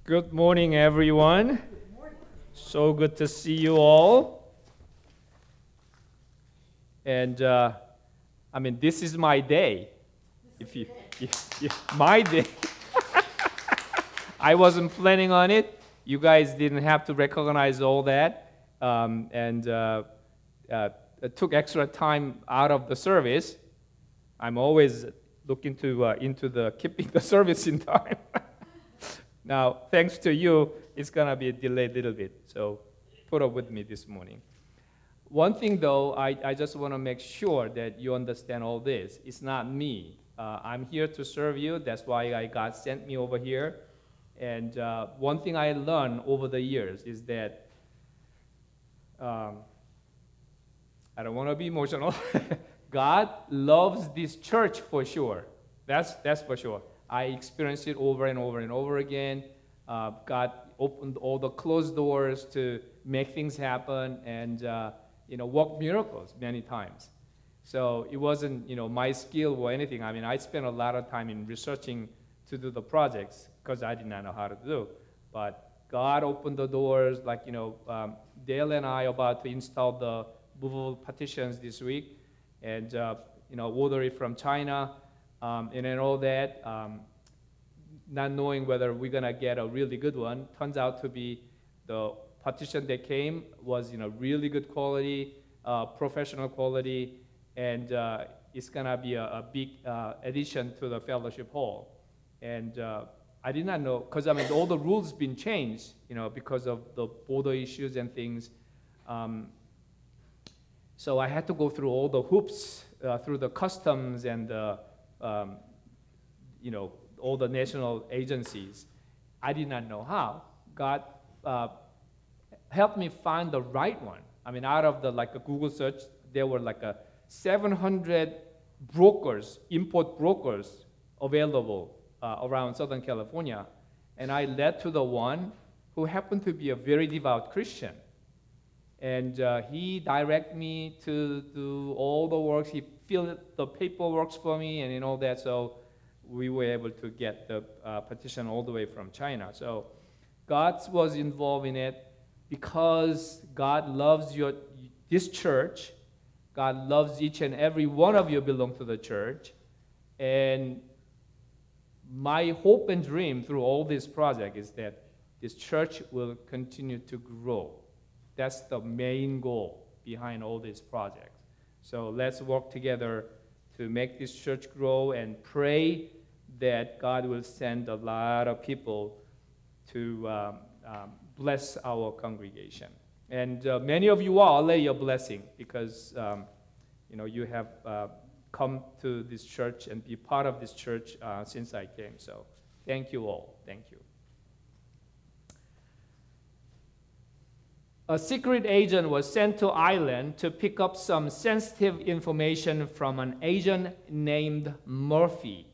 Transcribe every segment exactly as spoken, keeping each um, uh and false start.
Good morning, everyone. So good to see you all. And uh, I mean, this is my day. If you, if, if my day. I wasn't planning on it. You guys didn't have to recognize all that, um, and uh, uh, it took extra time out of the service. I'm always looking to uh, into the keeping the service in time. Now, thanks to you, it's going to be delayed a little bit, so put up with me this morning. One thing, though, I, I just want to make sure that you understand all this. It's not me. Uh, I'm here to serve you. That's why I, God sent me over here. And uh, one thing I learned over the years is that, um, I don't want to be emotional, God loves this church for sure. That's, that's for sure. I experienced it over and over and over again. Uh, God opened all the closed doors to make things happen and uh, you know, work miracles many times. So it wasn't you know my skill or anything. I mean, I spent a lot of time in researching to do the projects because I did not know how to do. But God opened the doors. Like you know, um, Dale and I are about to install the movable partitions this week, and uh, you know, order it from China. Um, and then all that, um, not knowing whether we're gonna get a really good one, turns out to be the partition that came was you know really good quality, uh, professional quality, and uh, it's gonna be a, a big uh, addition to the fellowship hall. And uh, I did not know, because I mean all the rules been changed, you know, because of the border issues and things. Um, so I had to go through all the hoops, uh, through the customs and the Um, you know, all the national agencies. I did not know how. God uh, helped me find the right one. I mean, out of the like a Google search, there were like a seven hundred brokers, import brokers available uh, around Southern California, and I led to the one who happened to be a very devout Christian. And uh, he directed me to do all the works. He filled the paperwork for me and, and all that. So we were able to get the uh, petition all the way from China. So God was involved in it because God loves your this church. God loves each and every one of you belong to the church. And my hope and dream through all this project is that this church will continue to grow. That's the main goal behind all these projects. So let's work together to make this church grow and pray that God will send a lot of people to um, um, bless our congregation. And uh, many of you are already a blessing because um, you know you have uh, come to this church and be part of this church uh, since I came. So thank you all. Thank you. A secret agent was sent to Ireland to pick up some sensitive information from an agent named Murphy.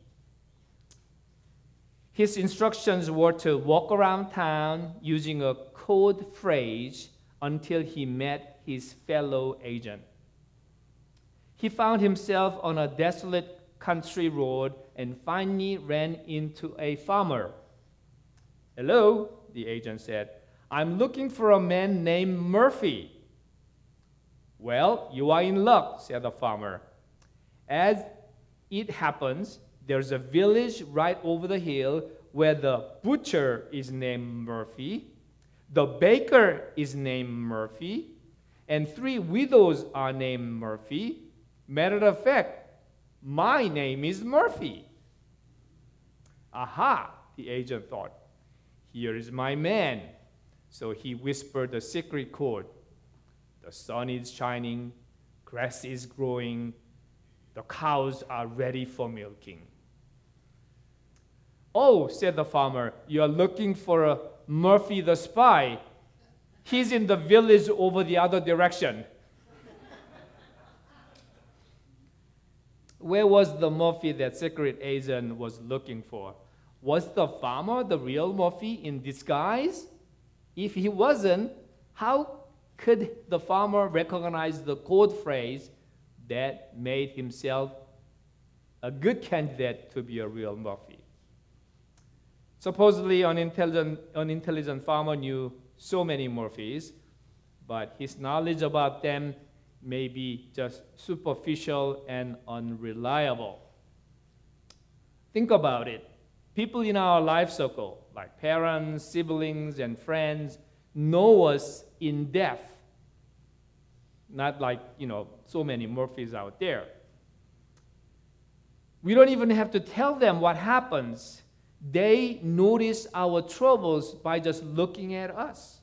His instructions were to walk around town using a code phrase until he met his fellow agent. He found himself on a desolate country road and finally ran into a farmer. "Hello," the agent said. "I'm looking for a man named Murphy." "Well, you are in luck," said the farmer. "As it happens, there's a village right over the hill where the butcher is named Murphy, the baker is named Murphy, and three widows are named Murphy. Matter of fact, my name is Murphy." "Aha," the agent thought. "Here is my man." So he whispered the secret code. "The sun is shining, grass is growing, the cows are ready for milking." "Oh," said the farmer, "you are looking for a Murphy the spy. He's in the village over the other direction." Where was the Murphy that secret agent was looking for? Was the farmer the real Murphy in disguise? If he wasn't, how could the farmer recognize the code phrase that made himself a good candidate to be a real Murphy? Supposedly, unintelligent, unintelligent farmer knew so many morphes, but his knowledge about them may be just superficial and unreliable. Think about it. People in our life circle, like parents, siblings, and friends, know us in depth. Not like, you know, so many morphes out there. We don't even have to tell them what happens. They notice our troubles by just looking at us.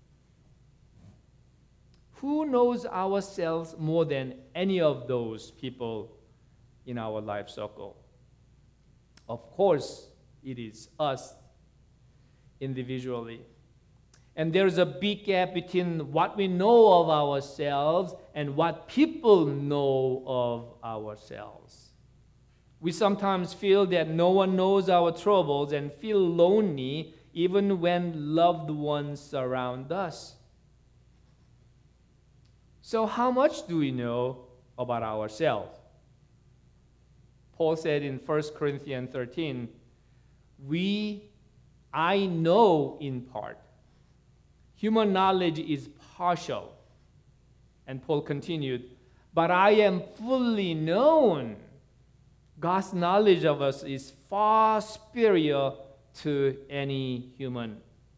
Who knows ourselves more than any of those people in our life circle? Of course, it is us individually. And there's a big gap between what we know of ourselves and what people know of ourselves. We sometimes feel that no one knows our troubles and feel lonely even when loved ones surround us. So how much do we know about ourselves? Paul said in First Corinthians thirteen, we, I know in part. Human knowledge is partial. And Paul continued, but I am fully known. God's knowledge of us is far superior to any human.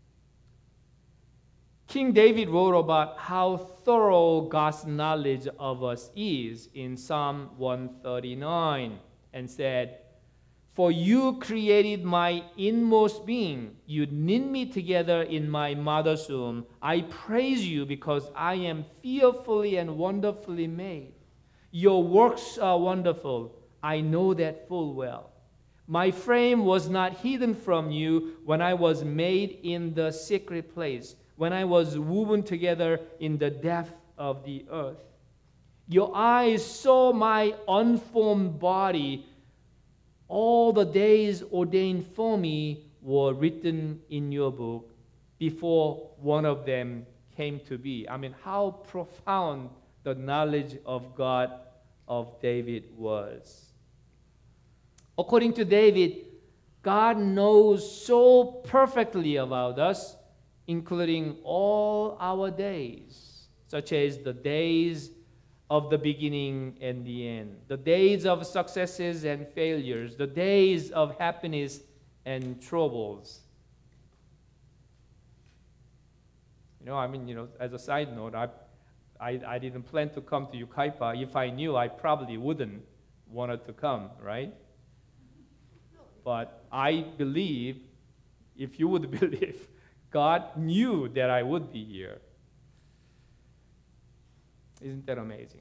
King David wrote about how thorough God's knowledge of us is in Psalm one thirty-nine and said, for you created my inmost being. You knit me together in my mother's womb. I praise you because I am fearfully and wonderfully made. Your works are wonderful. I know that full well. My frame was not hidden from you when I was made in the secret place, when I was woven together in the depth of the earth. Your eyes saw my unformed body. All the days ordained for me were written in your book before one of them came to be. I mean, how profound the knowledge of God of David was. According to David, God knows so perfectly about us, including all our days, such as the days of the beginning and the end, the days of successes and failures, the days of happiness and troubles. You know, I mean, you know, as a side note, I, I, I didn't plan to come to Yucaipa. If I knew, I probably wouldn't wanted to come, right? But I believe, if you would believe, God knew that I would be here. Isn't that amazing?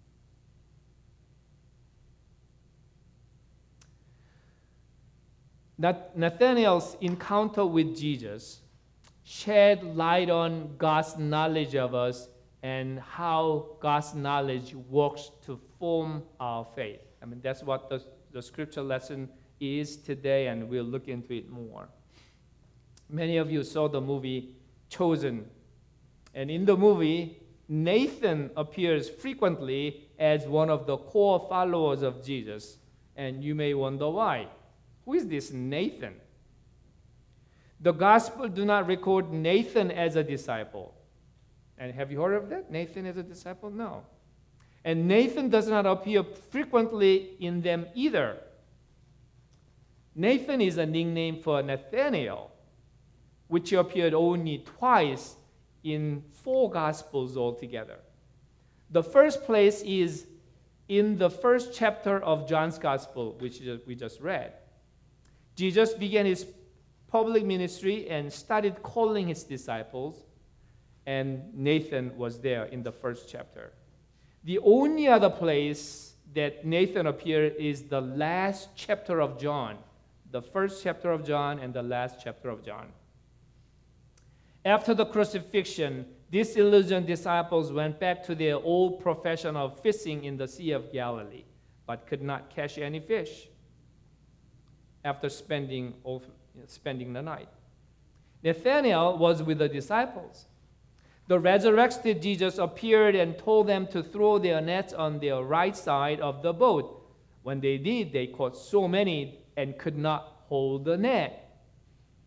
Nathanael's encounter with Jesus shed light on God's knowledge of us and how God's knowledge works to form our faith. I mean, that's what the, the scripture lesson is today, and we'll look into it more. Many of you saw the movie Chosen. And in the movie, Nathan appears frequently as one of the core followers of Jesus. And you may wonder why. Who is this Nathan? The Gospel do not record Nathan as a disciple. And have you heard of that? Nathan as a disciple? No. And Nathan does not appear frequently in them either. Nathan is a nickname for Nathanael, which appeared only twice in four Gospels altogether. The first place is in the first chapter of John's Gospel, which we just read. Jesus began his public ministry and started calling his disciples, and Nathan was there in the first chapter. The only other place that Nathan appeared is the last chapter of John, the first chapter of John and the last chapter of John. After the crucifixion, these diligent disciples went back to their old profession of fishing in the Sea of Galilee, but could not catch any fish after spending, spending the night. Nathanael was with the disciples. The resurrected Jesus appeared and told them to throw their nets on their right side of the boat. When they did, they caught so many and could not hold the net.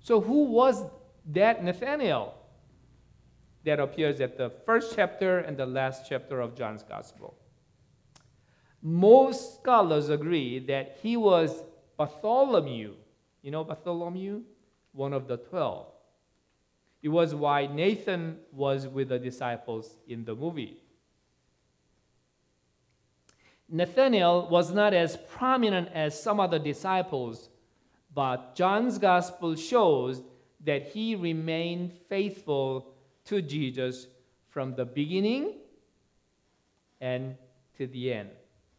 So who was that Nathanael that appears at the first chapter and the last chapter of John's Gospel? Most scholars agree that he was Bartholomew. You know Bartholomew? One of the twelve. It was why Nathan was with the disciples in the movie. Nathanael was not as prominent as some other disciples, but John's Gospel shows that he remained faithful to Jesus from the beginning and to the end.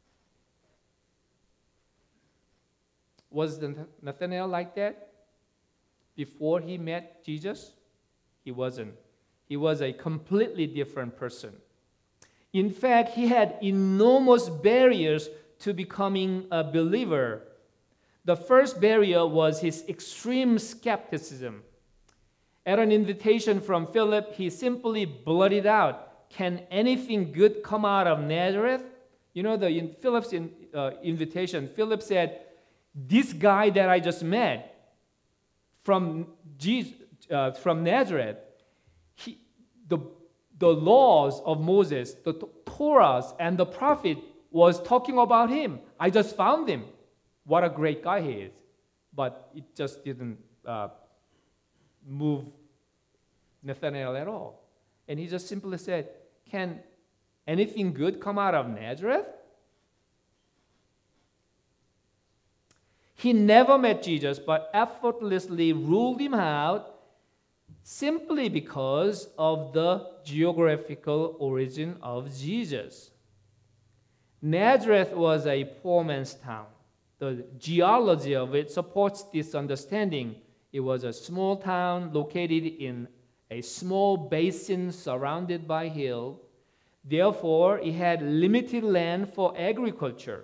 Was Nathanael like that before he met Jesus? He wasn't. He was a completely different person. In fact, he had enormous barriers to becoming a believer. The first barrier was his extreme skepticism. At an invitation from Philip, he simply blurted out, "Can anything good come out of Nazareth?" You know, the in Philip's in, uh, invitation, Philip said, "This guy that I just met from Jesus, uh, from Nazareth, he, the the laws of Moses, the Torahs, and the prophet was talking about him. I just found him. What a great guy he is." But it just didn't uh, move Nathanael at all. And he just simply said, "Can anything good come out of Nazareth?" He never met Jesus, but effortlessly ruled him out simply because of the geographical origin of Jesus. Nazareth was a poor man's town. The geology of it supports this understanding. It was a small town located in a small basin surrounded by hills. Therefore, it had limited land for agriculture,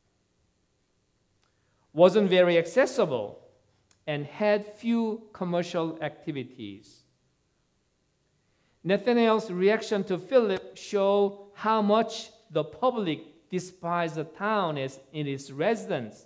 wasn't very accessible, and had few commercial activities. Nathanael's reaction to Philip show how much the public despised the town as in its residents.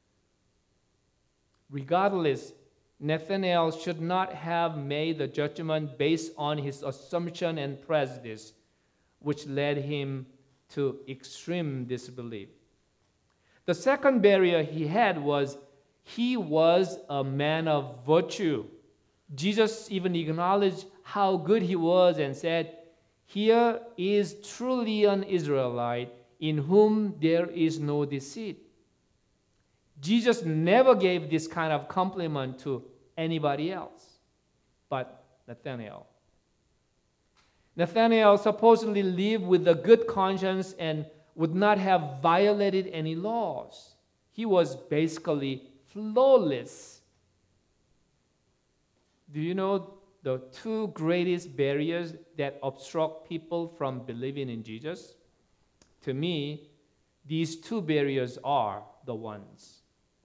Regardless, Nathanael should not have made the judgment based on his assumption and prejudice, which led him to extreme disbelief. The second barrier he had was he was a man of virtue. Jesus even acknowledged how good he was and said, "Here is truly an Israelite in whom there is no deceit." Jesus never gave this kind of compliment to anybody else but Nathanael. Nathanael supposedly lived with a good conscience and would not have violated any laws. He was basically flawless. Do you know the two greatest barriers that obstruct people from believing in Jesus? To me, these two barriers are the ones.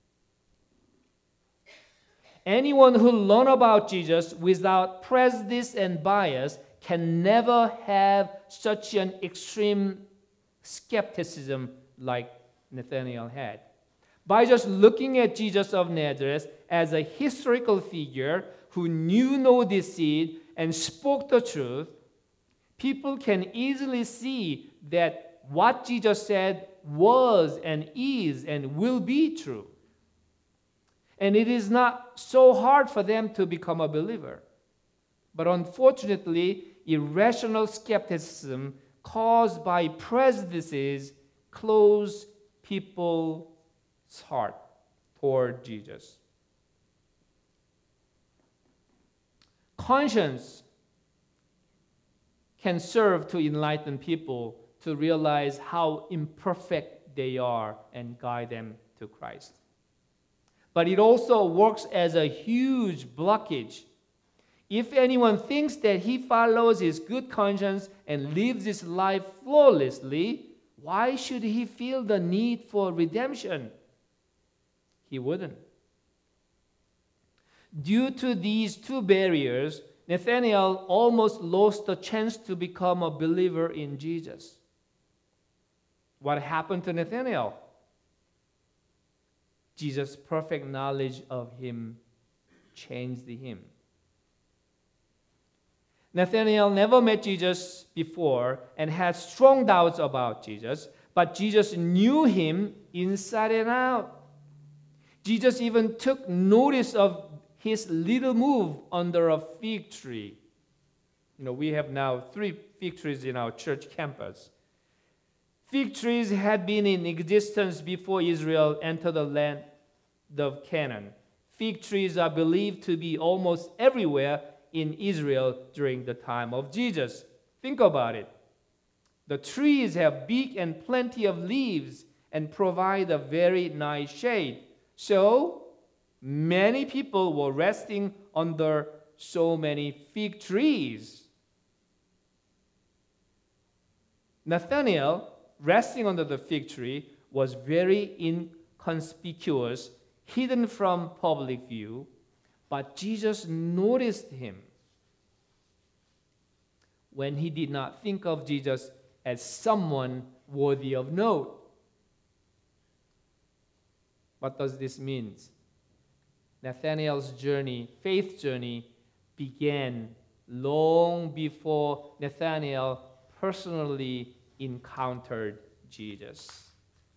Anyone who learns about Jesus without prejudice and bias can never have such an extreme skepticism like Nathanael had. By just looking at Jesus of Nazareth as a historical figure who knew no deceit and spoke the truth, people can easily see that what Jesus said was and is and will be true. And it is not so hard for them to become a believer. But unfortunately, irrational skepticism caused by prejudices close people's heart toward Jesus. Conscience can serve to enlighten people to realize how imperfect they are and guide them to Christ. But it also works as a huge blockage. If anyone thinks that he follows his good conscience and lives his life flawlessly, why should he feel the need for redemption? He wouldn't. Due to these two barriers, Nathanael almost lost the chance to become a believer in Jesus. What happened to Nathanael? Jesus' perfect knowledge of him changed him. Nathanael never met Jesus before and had strong doubts about Jesus, but Jesus knew him inside and out. Jesus even took notice of his little move under a fig tree. You know, we have now three fig trees in our church campus. Fig trees had been in existence before Israel entered the land of Canaan. Fig trees are believed to be almost everywhere in Israel during the time of Jesus. Think about it. The trees have big and plenty of leaves and provide a very nice shade. So, many people were resting under so many fig trees. Nathanael, resting under the fig tree, was very inconspicuous, hidden from public view, but Jesus noticed him when he did not think of Jesus as someone worthy of note. What does this mean? Nathanael's journey, faith journey, began long before Nathanael personally encountered Jesus.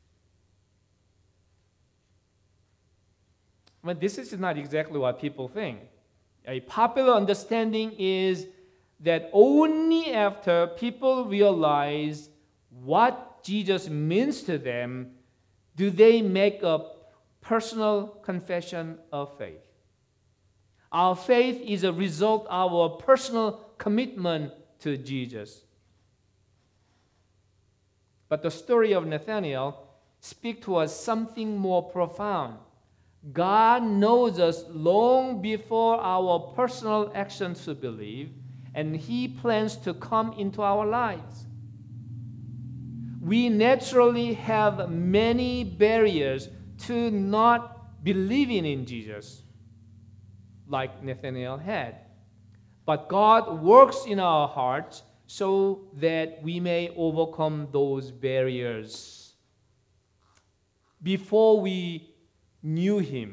But this is not exactly what people think. A popular understanding is that only after people realize what Jesus means to them do they make a personal confession of faith. Our faith is a result of our personal commitment to Jesus. But the story of Nathanael speaks to us something more profound. God knows us long before our personal actions to believe, and He plans to come into our lives. We naturally have many barriers to not believing in Jesus, like Nathanael had. But God works in our hearts so that we may overcome those barriers. Before we knew Him,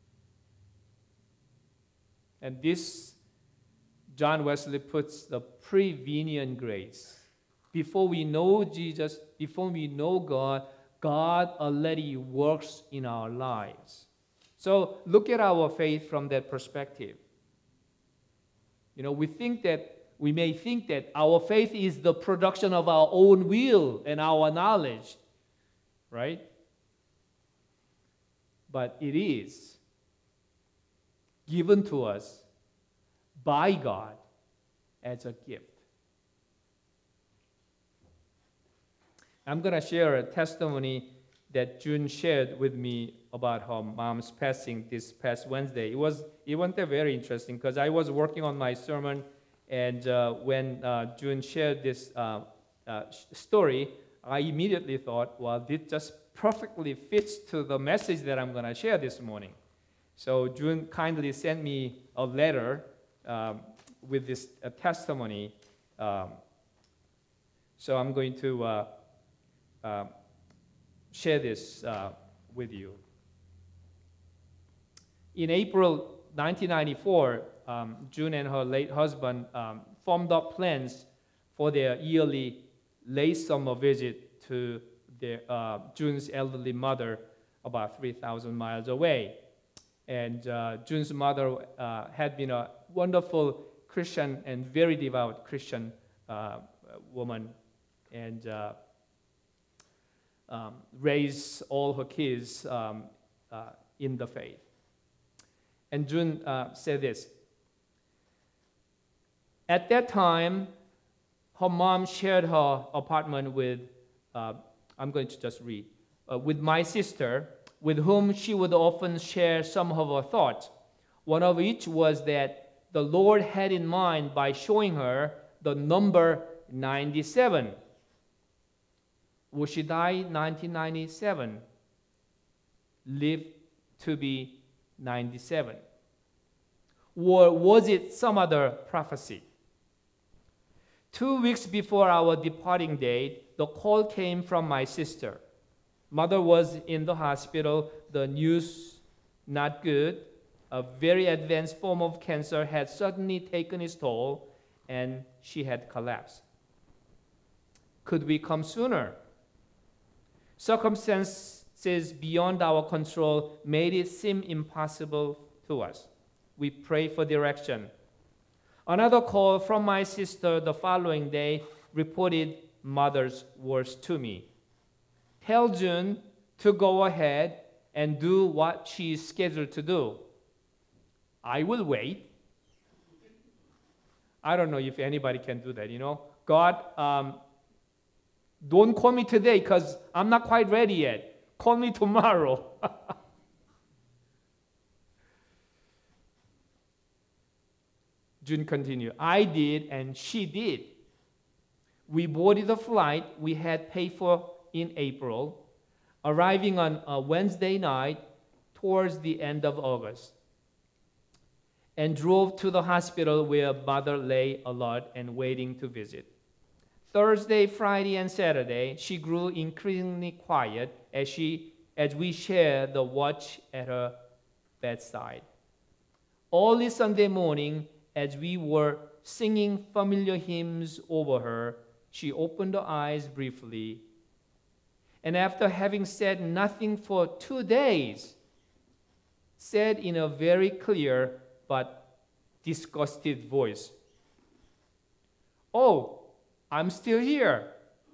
and this, John Wesley puts the prevenient grace. Before we know Jesus, before we know God, God already works in our lives. So look at our faith from that perspective. You know, we think that we may think that our faith is the production of our own will and our knowledge, right? But it is given to us by God as a gift. I'm going to share a testimony that June shared with me about her mom's passing this past Wednesday. It was it went there very interesting because I was working on my sermon, and uh, when uh, June shared this uh, uh, story, I immediately thought, well, this just perfectly fits to the message that I'm going to share this morning. So June kindly sent me a letter um, with this uh, testimony. Um, so I'm going to uh, uh, share this uh, with you. In April nineteen ninety-four, um, June and her late husband um, formed up plans for their yearly late summer visit to their, uh, June's elderly mother about three thousand miles away. And uh, June's mother uh, had been a wonderful Christian and very devout Christian uh, woman, and uh, um, raised all her kids um, uh, in the faith. And June uh, said this. At that time, her mom shared her apartment with, uh, I'm going to just read, uh, with my sister, with whom she would often share some of her thoughts. One of which was that the Lord had in mind by showing her the number ninety-seven. Would she die in nineteen ninety-seven? Live to be ninety-seven? Or was it some other prophecy? Two weeks before our departing date, the call came from my sister. Mother was in the hospital, the news not good. a very advanced form of cancer had suddenly taken its toll, and she had collapsed. Could we come sooner? Circumstances beyond our control made it seem impossible to us. We prayed for direction. Another call from my sister the following day reported mother's words to me. Tell June to go ahead and do what she is scheduled to do. I will wait. I don't know if anybody can do that, you know. God, um, don't call me today because I'm not quite ready yet. Call me tomorrow. June continued. I did and she did. We boarded the flight we had paid for in April, arriving on a Wednesday night towards the end of August, and drove to the hospital where mother lay alert and waiting to visit. Thursday, Friday, and Saturday, she grew increasingly quiet as she as we shared the watch at her bedside. Early Sunday morning, as we were singing familiar hymns over her, she opened her eyes briefly, and after having said nothing for two days, said in a very clear but disgusted voice, "Oh, I'm still here."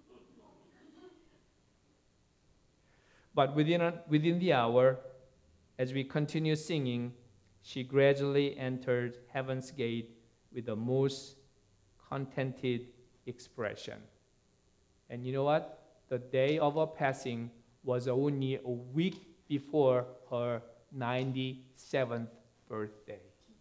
But within, a, within the hour, as we continued singing, she gradually entered heaven's gate with the most contented expression. And you know what? The day of her passing was only a week before her ninety-seventh birthday.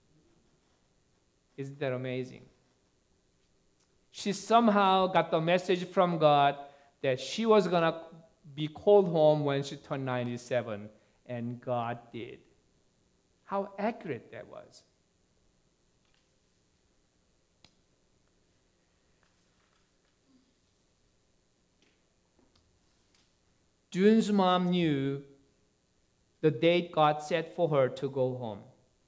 Isn't that amazing? She somehow got the message from God that she was going to be called home when she turned ninety-seven, and God did. How accurate that was. June's mom knew the date God set for her to go home.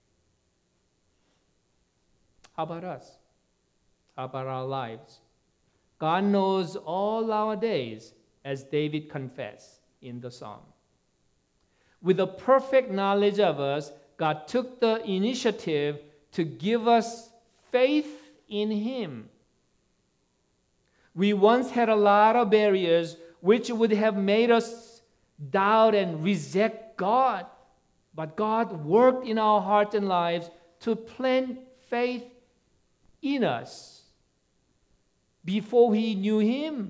How about us? How about our lives? God knows all our days, as David confessed in the psalm. With a perfect knowledge of us, God took the initiative to give us faith in Him. We once had a lot of barriers which would have made us doubt and reject God. But God worked in our hearts and lives to plant faith in us before we knew Him.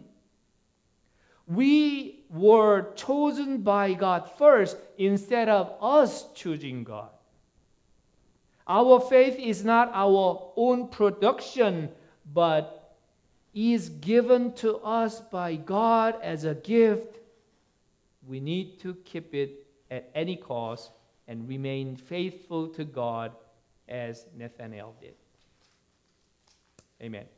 We were chosen by God first instead of us choosing God. Our faith is not our own production, but is given to us by God as a gift. We need to keep it at any cost and remain faithful to God as Nathanael did. Amen.